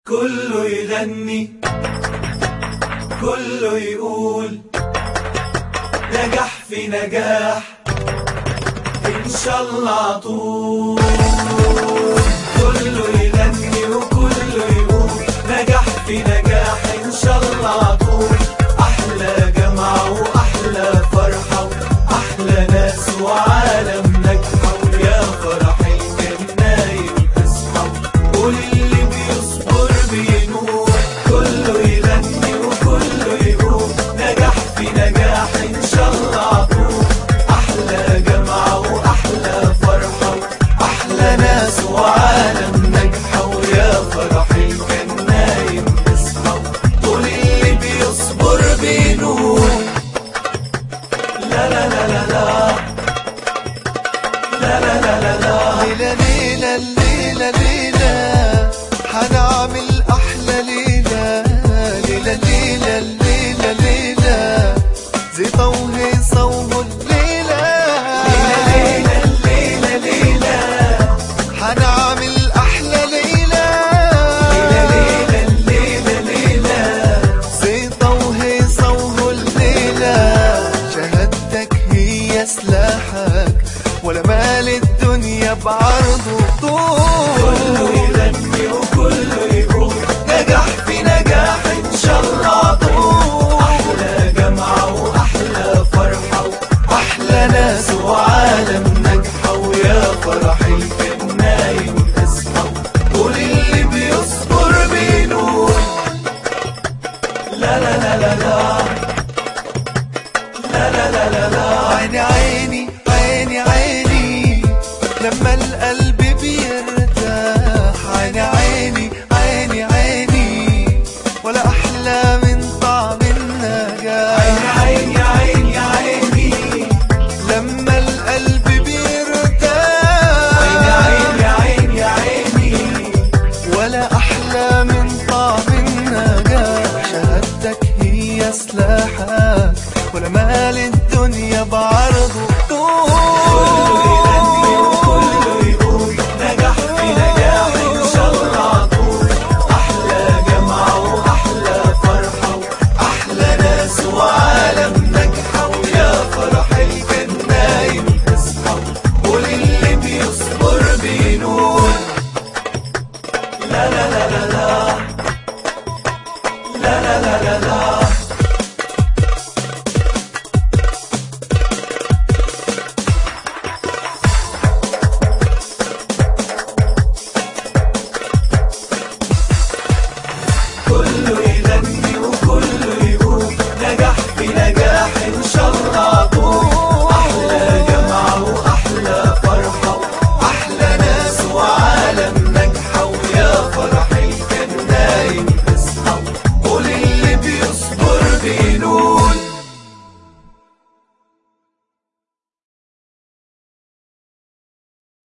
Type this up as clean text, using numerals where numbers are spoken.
كله يغني كله يقول نجح في نجاح إن شاء الله عطول. كله يغني وكله يقول نجح في نجاح إن شاء الله عطول. أحلى جامعة وأحلى فرحة وأحلى ناس وعالم نجحة، ويا فرح الجناين اصحى قول اللي بيصبر بينور. كله يغني وكله يقول نجح في نجاح إن شاء الله عطول. أحلى جامعة وأحلى فرحة وأحلى ناس وعالم نجحة، ويا فرح الجناين اصحى قول اللي بيصبر بينور. لا لا لا لا لا لا لا لا لا لا ليلة ليلة ليلة ليلة حنعمل أحلى ليلة. ليلة ليلة ليلة ليلة زيطة وهيصة والليلة. ليلة ليلة ليلة حنعمل أحلى ليلة. ليلة ليلة ليلة زيطة وهيصة والليلة. شهادتك هي سلاحك ولا مال الدنيا بعرضه طول. كله يغني وكله يقول نجح في نجاح إن شاء الله عطول. أحلى جامعة وأحلى فرحة وأحلى ناس وعالم نجحة، ويا فرح الجناين اصحى قول اللي بيصبر بينور. لا لا لا لا لا لا لا لا لا لا عيني عيني عيني عيني لما القلب بيرتاح. عيني عيني عيني عيني ولا أحلى من طعم النجاح. عيني عيني عيني لما القلب بيرتاح. عيني عيني عيني ولا أحلى من طعم النجاح. شهادتك هي سلاحك ولا مال الدنيا بعرضه كله يغني وكله يقول نجح في نجاح إن شاء الله عطول. أحلى جامعة وأحلى فرحة وأحلى ناس وعالم نجحة، ويا فرح الجناين اصحى قول اللي بيصبر بينور. لا لا لا لا لا لا لا لا لا لا كله يغني وكله يقول نجح في نجاح إن شاء الله عطول. أحلى جامعة وأحلى فرحة وأحلى ناس وعالم نجحة، ويا فرح الجناين اصحى قول اللي بيصبر بينور.